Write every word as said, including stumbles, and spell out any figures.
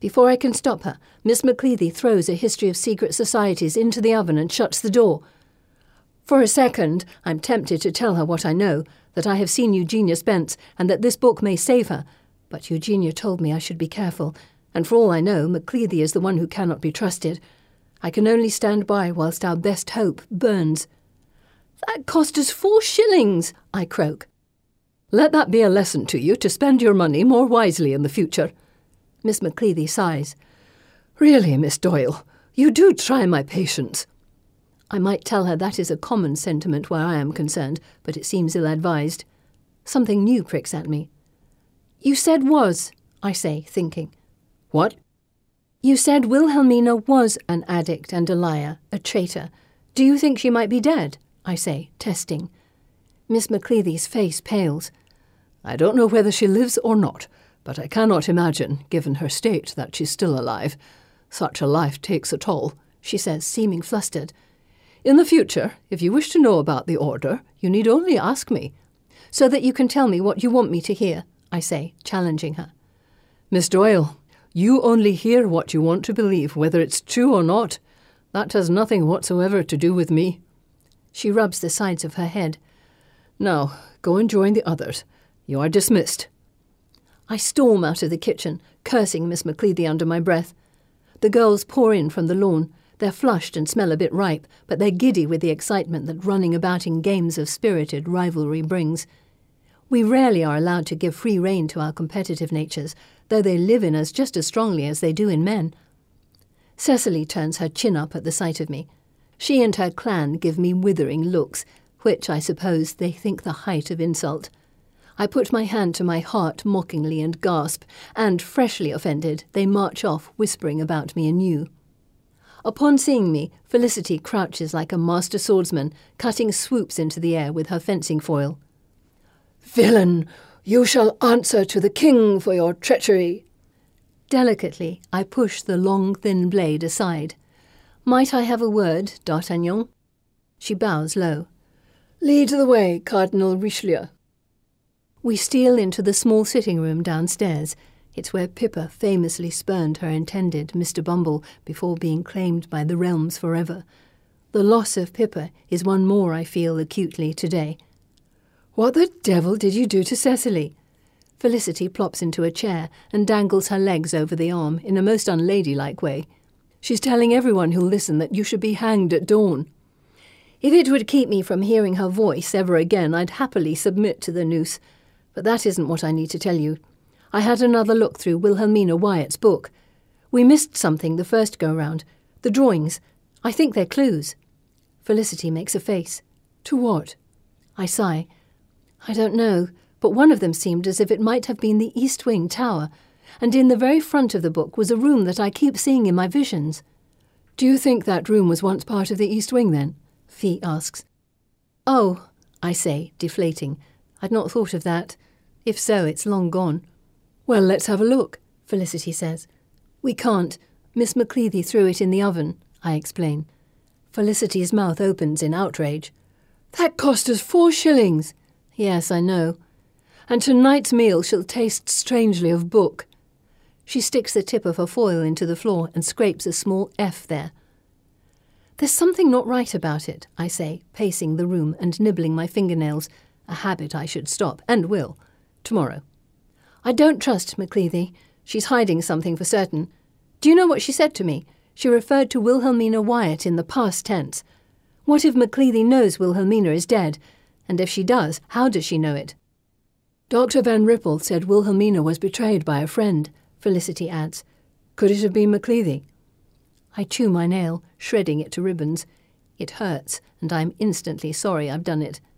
Before I can stop her, Miss Macleady throws a history of secret societies into the oven and shuts the door. For a second, I'm tempted to tell her what I know, that I have seen Eugenia Spence and that this book may save her, but Eugenia told me I should be careful, and for all I know, Macleady is the one who cannot be trusted. I can only stand by whilst our best hope burns. "That cost us four shillings," I croak. "Let that be a lesson to you to spend your money more wisely in the future." Miss Macleady sighs. "Really, Miss Doyle, you do try my patience." I might tell her that is a common sentiment where I am concerned, but it seems ill-advised. Something new pricks at me. "You said was," I say, thinking. "What?" "You said Wilhelmina was an addict and a liar, a traitor. Do you think she might be dead?" I say, testing. Miss Macleady's face pales. "I don't know whether she lives or not, but I cannot imagine, given her state, that she's still alive. Such a life takes a toll," she says, seeming flustered. "In the future, if you wish to know about the order, you need only ask me." "So that you can tell me what you want me to hear," I say, challenging her. "Miss Doyle, you only hear what you want to believe, whether it's true or not. That has nothing whatsoever to do with me." She rubs the sides of her head. "Now, go and join the others. You are dismissed." I storm out of the kitchen, cursing Miss Macleady under my breath. The girls pour in from the lawn. They're flushed and smell a bit ripe, but they're giddy with the excitement that running about in games of spirited rivalry brings. We rarely are allowed to give free rein to our competitive natures, though they live in us just as strongly as they do in men. Cecily turns her chin up at the sight of me. She and her clan give me withering looks, which I suppose they think the height of insult. I put my hand to my heart mockingly and gasp, and, freshly offended, they march off whispering about me anew. Upon seeing me, Felicity crouches like a master swordsman, cutting swoops into the air with her fencing foil. "Villain, you shall answer to the king for your treachery." Delicately, I push the long, thin blade aside. "Might I have a word, D'Artagnan?" She bows low. "Lead the way, Cardinal Richelieu." We steal into the small sitting-room downstairs. It's where Pippa famously spurned her intended, Mister Bumble, before being claimed by the realms forever. The loss of Pippa is one more I feel acutely today. "What the devil did you do to Cecily?" Felicity plops into a chair and dangles her legs over the arm in a most unladylike way. "She's telling everyone who'll listen that you should be hanged at dawn." If it would keep me from hearing her voice ever again, I'd happily submit to the noose. But that isn't what I need to tell you. I had another look through Wilhelmina Wyatt's book. We missed something the first go-round. The drawings. I think they're clues. Felicity makes a face. "To what?" I sigh. "I don't know, but one of them seemed as if it might have been the East Wing Tower, and in the very front of the book was a room that I keep seeing in my visions." "Do you think that room was once part of the East Wing, then?" Fee asks. "Oh," I say, deflating. "I'd not thought of that. If so, it's long gone." "Well, let's have a look," Felicity says. "We can't. Miss Macleady threw it in the oven," I explain. Felicity's mouth opens in outrage. "That cost us four shillings." "Yes, I know. And tonight's meal shall taste strangely of book." She sticks the tip of her foil into the floor and scrapes a small F there. "There's something not right about it," I say, pacing the room and nibbling my fingernails, a habit I should stop, and will, tomorrow. "I don't trust Macleady. She's hiding something for certain. Do you know what she said to me? She referred to Wilhelmina Wyatt in the past tense. What if Macleady knows Wilhelmina is dead? And if she does, how does she know it?" "Doctor Van Ripple said Wilhelmina was betrayed by a friend," Felicity adds. "Could it have been Macleady?" I chew my nail, shredding it to ribbons. It hurts, and I'm instantly sorry I've done it.